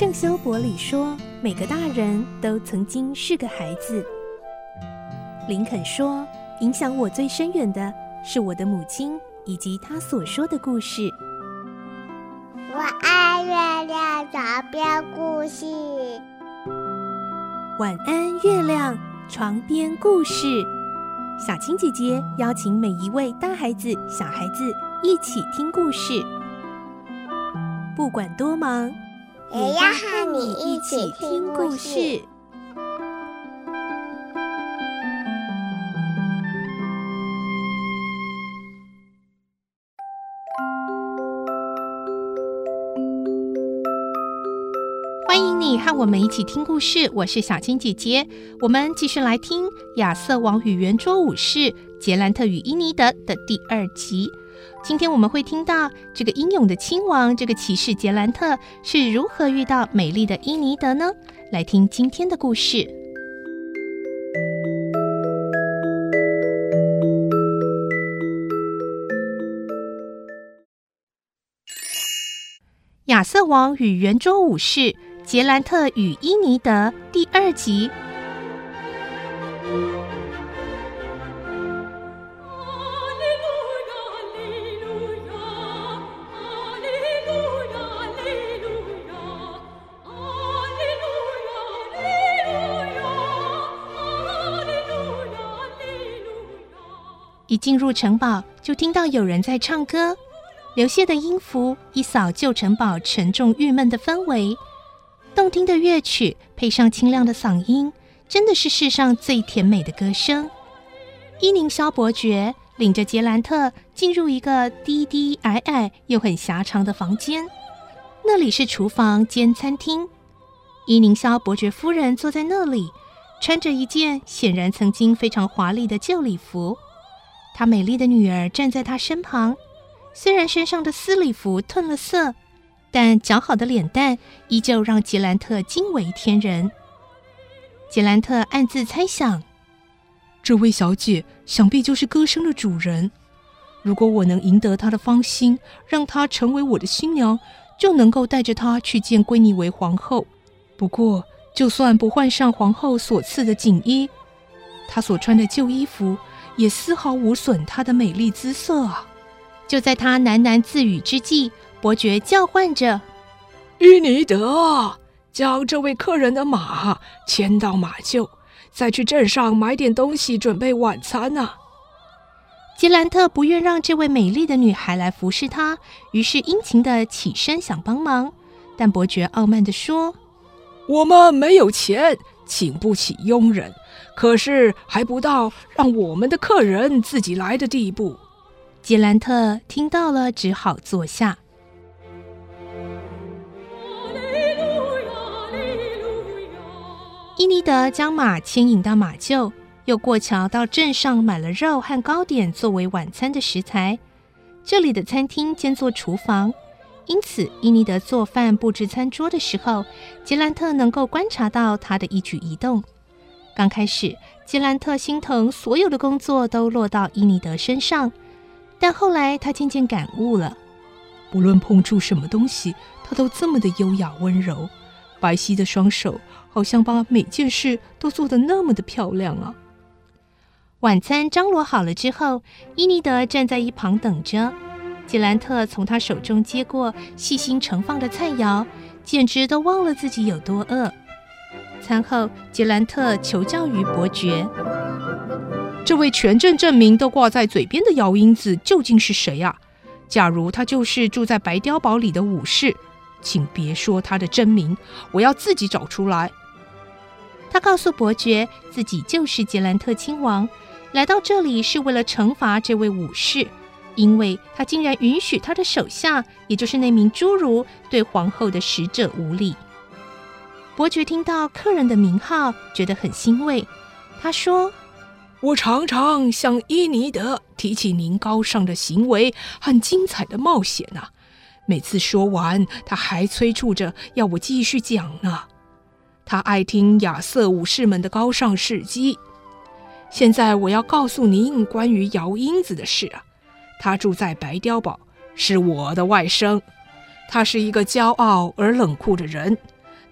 圣修伯里说，每个大人都曾经是个孩子。林肯说，影响我最深远的是我的母亲以及她所说的故事。 我爱月亮床边故事。 晚安，月亮，床边故事。小青姐姐邀请每一位大孩子、小孩子一起听故事，不管多忙， 也要和你一起听故事。 欢迎你和我们一起听故事，我是小青姐姐。我们继续来听《亚瑟王与圆桌武士杰兰特与伊尼德》的第2集。今天我们会听到这个英勇的亲王，这个骑士杰兰特是如何遇到美丽的伊尼德呢？来听今天的故事。亚瑟王与圆桌武士杰兰特与伊尼德第2集。一进入城堡，就听到有人在唱歌，流泻的音符一扫旧城堡沉重郁闷的氛围。动听的乐曲配上清亮的嗓音，真的是世上最甜美的歌声。伊宁肖伯爵领着杰兰特进入一个低低矮矮又很狭长的房间，那里是厨房兼餐厅。伊宁肖伯爵夫人坐在那里，穿着一件显然曾经非常华丽的旧礼服。她美丽的女儿站在她身旁，虽然身上的丝礼服褪了色，但姣好的脸蛋依旧让杰兰特惊为天人。杰兰特暗自猜想， 这位小姐想必就是歌声的主人。如果我能赢得她的芳心，让她成为我的新娘，就能够带着她去见圭妮维皇后。不过，就算不换上皇后所赐的锦衣，她所穿的旧衣服也丝毫无损她的美丽姿色啊！ 就在他喃喃自语之际，伯爵叫唤着：“ 伊尼德，将这位客人的马牵到马厩，再去镇上买点东西准备晚餐啊！” 杰兰特不愿让这位美丽的女孩来服侍他，于是殷勤地起身想帮忙，但伯爵傲慢地说：“ 我们没有钱，请不起佣人，可是还不到让我们的客人自己来的地步。” 杰兰特听到了，只好坐下。伊尼德将马牵引到马厩，又过桥到镇上买了肉和糕点作为晚餐的食材。这里的餐厅兼做厨房，因此伊尼德做饭布置餐桌的时候，杰兰特能够观察到他的一举一动。刚开始，杰兰特心疼所有的工作都落到伊尼德身上，但后来他渐渐感悟了， 不论碰触什么东西，他都这么的优雅温柔，白皙的双手好像把每件事都做得那么的漂亮啊！ 晚餐张罗好了之后，伊尼德站在一旁等着。杰兰特从他手中接过细心盛放的菜肴，简直都忘了自己有多饿。餐后，杰兰特求教于伯爵：“ 这位全镇镇民都挂在嘴边的摇音子究竟是谁啊？假如他就是住在白碉堡里的武士，请别说他的真名，我要自己找出来。” 他告诉伯爵，自己就是杰兰特亲王，来到这里是为了惩罚这位武士，因为他竟然允许他的手下，也就是那名侏儒，对皇后的使者无礼。伯爵听到客人的名号，觉得很欣慰。他说：“ 我常常向伊尼德提起您高尚的行为和精彩的冒险啊，每次说完，他还催促着要我继续讲呢。他爱听亚瑟武士们的高尚事迹。现在我要告诉您关于摇音子的事啊。他住在白碉堡，是我的外甥。他是一个骄傲而冷酷的人，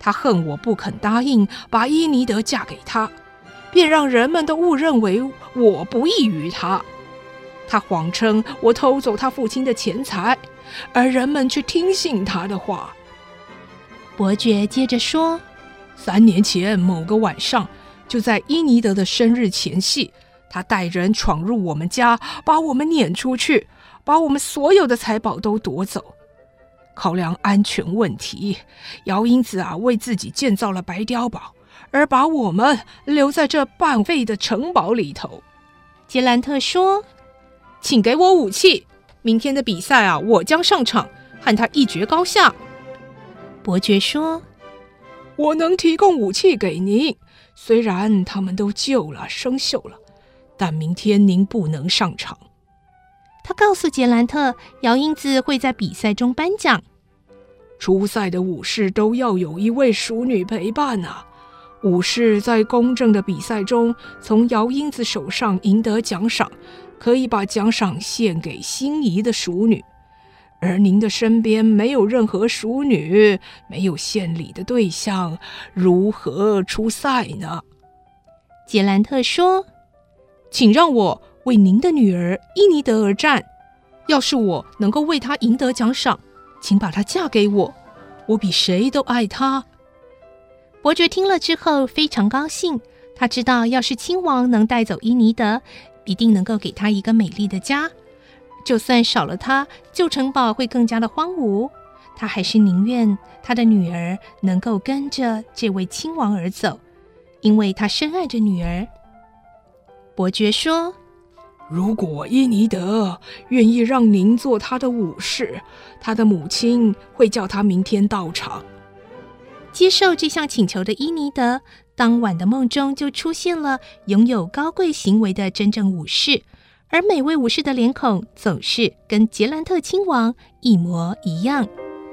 他恨我不肯答应把伊尼德嫁给他，便让人们都误认为我不义于他。他谎称我偷走他父亲的钱财，而人们却听信他的话。 伯爵接着说 3年前某个晚上，就在伊尼德的生日前夕，他带人闯入我们家，把我们撵出去，把我们所有的财宝都夺走。考量安全问题，姚英子为自己建造了白碉堡，而把我们留在这半废的城堡里头。 杰兰特说， 请给我武器，明天的比赛我将上场，和他一决高下。 伯爵说， 我能提供武器给您，虽然他们都旧了生锈了，但明天您不能上场。 他告诉杰兰特，姚英子会在比赛中颁奖。 出赛的武士都要有一位淑女陪伴武士在公正的比赛中从姚英子手上赢得奖赏，可以把奖赏献给心仪的淑女。而您的身边没有任何淑女，没有献礼的对象，如何出赛呢？ 杰兰特说， 请让我为您的女儿伊尼德而战，要是我能够为她赢得奖赏，请把她嫁给我，我比谁都爱她。 伯爵听了之后非常高兴，他知道要是亲王能带走伊尼德，一定能够给他一个美丽的家，就算少了他，旧城堡会更加的荒芜。他还是宁愿他的女儿能够跟着这位亲王而走，因为他深爱着女儿。伯爵说， 如果伊尼德愿意让您做他的武士，他的母亲会叫他明天到场。 接受这项请求的伊尼德，当晚的梦中就出现了拥有高贵行为的真正武士，而每位武士的脸孔总是跟杰兰特亲王一模一样。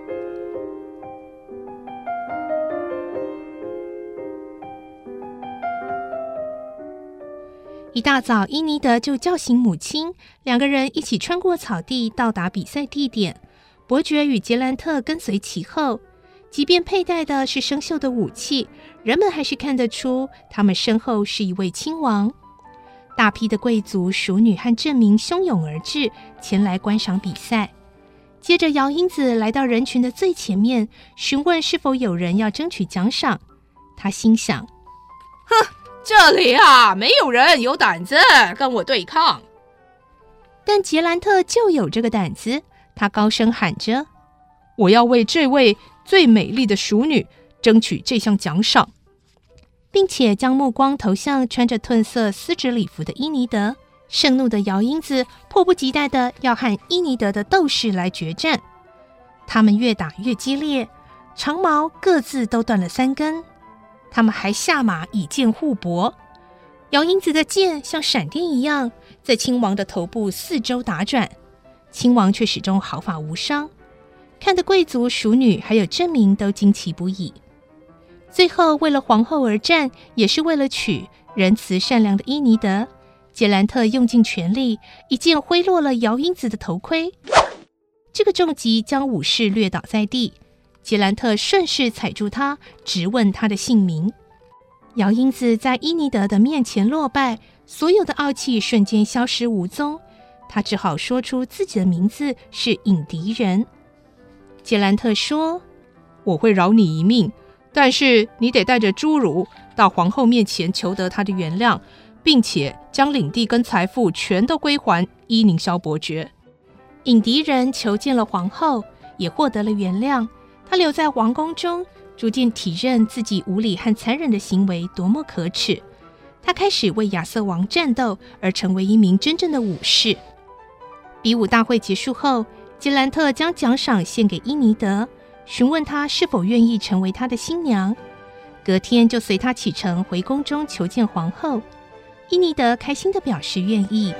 一大早，伊尼德就叫醒母亲，两个人一起穿过草地到达比赛地点。伯爵与杰兰特跟随其后，即便佩戴的是生锈的武器，人们还是看得出他们身后是一位亲王。大批的贵族、淑女和镇民汹涌而至，前来观赏比赛。接着，姚英子来到人群的最前面，询问是否有人要争取奖赏。他心想： 这里没有人有胆子跟我对抗。 但杰兰特就有这个胆子，他高声喊着： 我要为这位最美丽的淑女争取这项奖赏， 并且将目光投向穿着褪色丝质礼服的伊尼德。盛怒的姚英子迫不及待地要和伊尼德的斗士来决战。他们越打越激烈，长矛各自都断了3根。他们还下马以剑互搏，姚英子的剑像闪电一样在亲王的头部四周打转，亲王却始终毫发无伤。看得贵族、淑女还有镇民都惊奇不已。最后，为了皇后而战，也是为了娶仁慈善良的伊尼德，杰兰特用尽全力，一剑挥落了姚英子的头盔。这个重击将武士掠倒在地，杰兰特顺势踩住他，直问他的姓名。姚英子在伊尼德的面前落败，所有的傲气瞬间消失无踪，他只好说出自己的名字是影敌人。杰兰特说： 我会饶你一命，但是你得带着侏儒到皇后面前求得她的原谅，并且将领地跟财富全都归还伊宁肖伯爵。影敌人求见了皇后，也获得了原谅。他留在王宫中，逐渐体认自己无理和残忍的行为多么可耻。他开始为亚瑟王战斗，而成为一名真正的武士。比武大会结束后，杰兰特将奖赏献给伊尼德，询问他是否愿意成为他的新娘。隔天就随他启程回宫中求见皇后。伊尼德开心地表示愿意。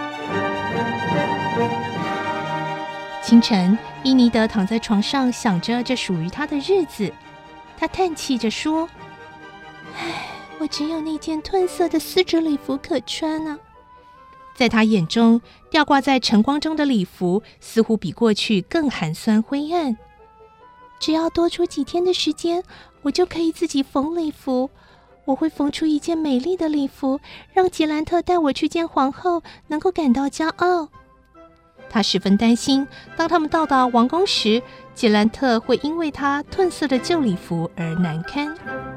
清晨，伊尼德躺在床上想着这属于他的日子，他叹气着说：唉，我只有那件褪色的丝质礼服可穿啊。在他眼中，吊挂在晨光中的礼服似乎比过去更寒酸灰暗。 只要多出几天的时间，我就可以自己缝礼服。我会缝出一件美丽的礼服，让杰兰特带我去见皇后，能够感到骄傲。他十分担心，当他们到达王宫时，杰兰特会因为他褪色的旧礼服而难堪。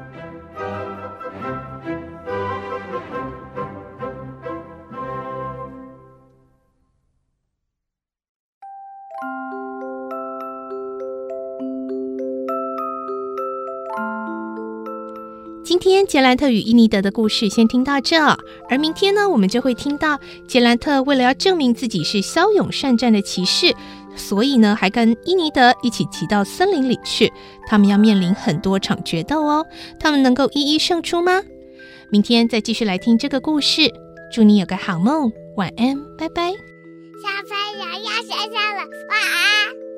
今天杰兰特与伊尼德的故事先听到这，而明天呢，我们就会听到杰兰特为了要证明自己是骁勇善战的骑士，所以呢，还跟伊尼德一起骑到森林里去。他们要面临很多场决斗哦，他们能够一一胜出吗？明天再继续来听这个故事。祝你有个好梦，晚安，拜拜。 小朋友要睡觉了，晚安。